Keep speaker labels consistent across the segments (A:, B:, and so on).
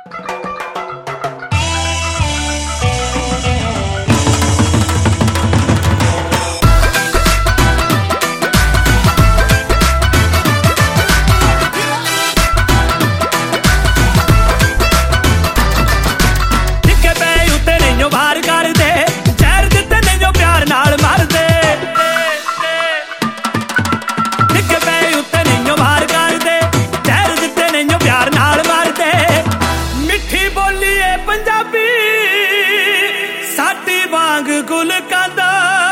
A: गुल कांदा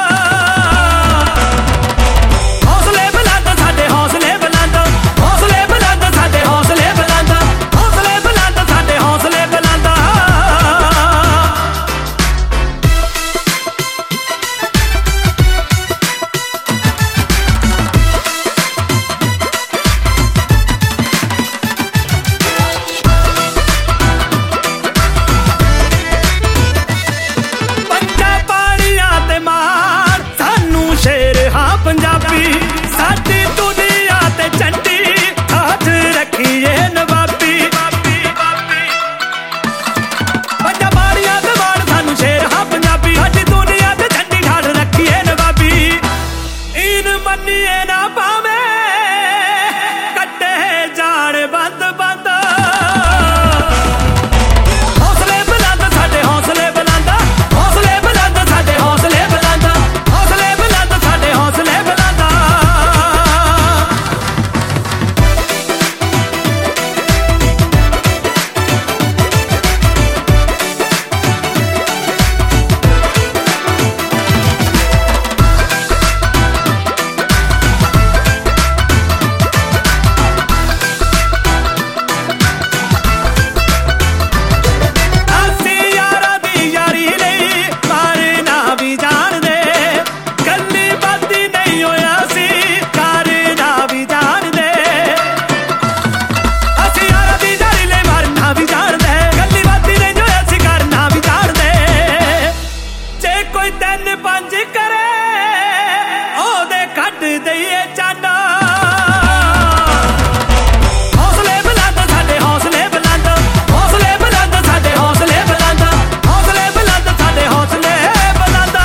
A: पंजाबी साडी दुनिया ते चंडी हाथ रखिए नवाबी पंजाबाड़ियां ते मान सानू शेर हाँ पंजाबी साडी दुनिया ते चंडी हाथ रखिए नवाबी इन मन्निए ना पावे कट्टे जान बंद बंद हौसले बुलंद साडे हौसले बुलंद हौसले बुलंद साडे हौसले बुलंद हौसले बुलंद साडे हौसले दईए चांडा हौसले बुलंद साडे हौसले बुलंद हौसले बुलंद साडे हौसले बुलंद हौसले बुलंद साडे हौसले बुलंद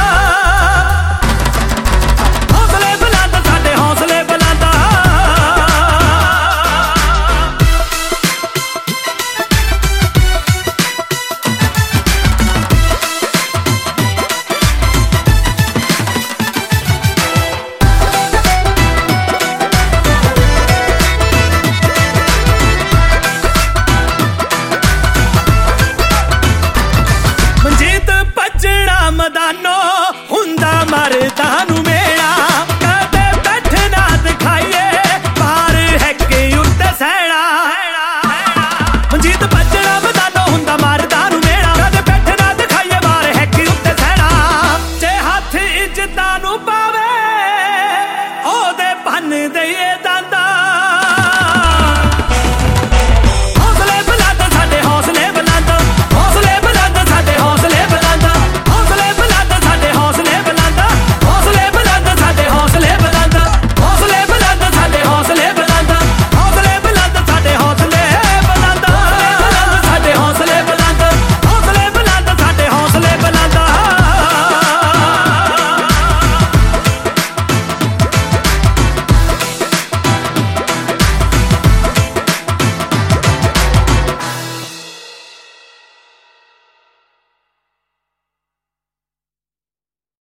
A: हौसले बुलंद साडे हौसले बुलंद मदानो हुंदा मरदा नू